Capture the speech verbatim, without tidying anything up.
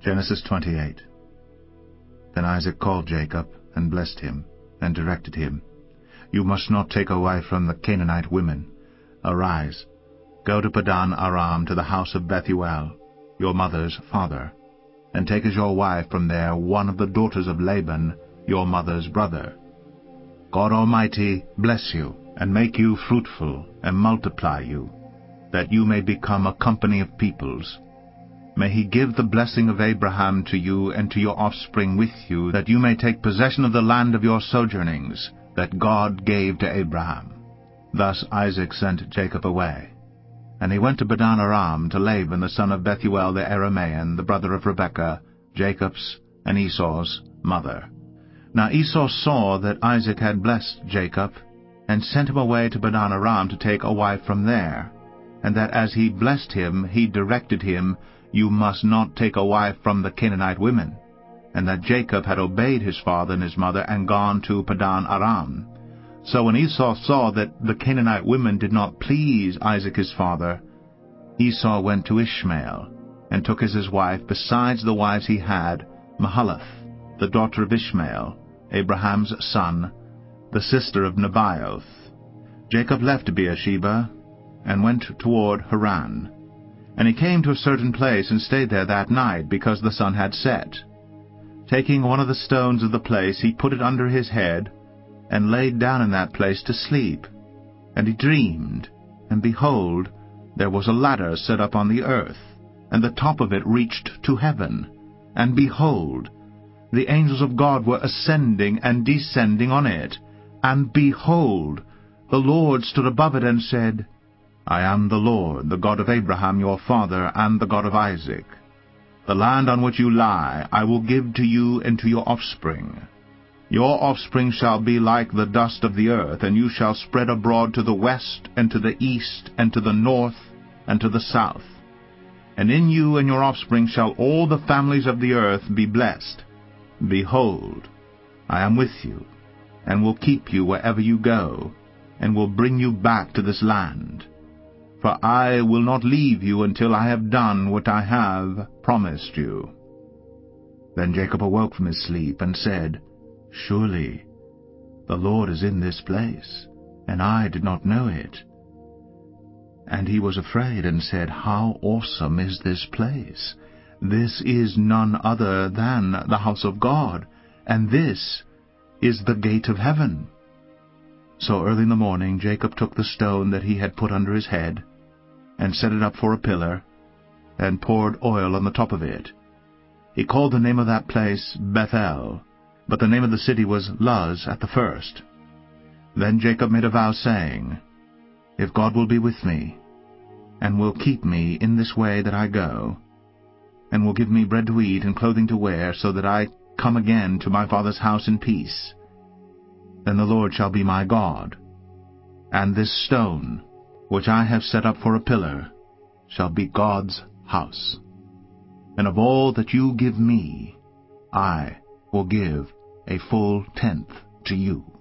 Genesis twenty-eight. Then Isaac called Jacob, and blessed him, and directed him, You must not take a wife from the Canaanite women. Arise, go to Padan Aram, to the house of Bethuel, your mother's father, and take as your wife from there one of the daughters of Laban, your mother's brother. God Almighty bless you, and make you fruitful, and multiply you, that you may become a company of peoples. May he give the blessing of Abraham to you and to your offspring with you, that you may take possession of the land of your sojournings, that God gave to Abraham. Thus Isaac sent Jacob away. And he went to Padan Aram, to Laban the son of Bethuel the Aramean, the brother of Rebekah, Jacob's and Esau's mother. Now Esau saw that Isaac had blessed Jacob, and sent him away to Padan Aram to take a wife from there, and that as he blessed him he directed him, You must not take a wife from the Canaanite women, and that Jacob had obeyed his father and his mother, and gone to Padan Aram. So when Esau saw that the Canaanite women did not please Isaac his father, Esau went to Ishmael, and took as his wife, besides the wives he had, Mahalath, the daughter of Ishmael, Abraham's son, the sister of Nebaioth. Jacob left Beersheba, and went toward Haran. And he came to a certain place, and stayed there that night, because the sun had set. Taking one of the stones of the place, he put it under his head, and laid down in that place to sleep. And he dreamed, and behold, there was a ladder set up on the earth, and the top of it reached to heaven. And behold, the angels of God were ascending and descending on it. And behold, the Lord stood above it, and said, I am the Lord, the God of Abraham your father, and the God of Isaac. The land on which you lie I will give to you and to your offspring. Your offspring shall be like the dust of the earth, and you shall spread abroad to the west, and to the east, and to the north, and to the south. And in you and your offspring shall all the families of the earth be blessed. Behold, I am with you, and will keep you wherever you go, and will bring you back to this land. For I will not leave you until I have done what I have promised you. Then Jacob awoke from his sleep, and said, Surely the Lord is in this place, and I did not know it. And he was afraid, and said, How awesome is this place! This is none other than the house of God, and this is the gate of heaven. So early in the morning Jacob took the stone that he had put under his head, and set it up for a pillar, and poured oil on the top of it. He called the name of that place Bethel, but the name of the city was Luz at the first. Then Jacob made a vow, saying, If God will be with me, and will keep me in this way that I go, and will give me bread to eat and clothing to wear, so that I come again to my father's house in peace, then the Lord shall be my God, and this stone, which I have set up for a pillar, shall be God's house. And of all that you give me, I will give a full tenth to you.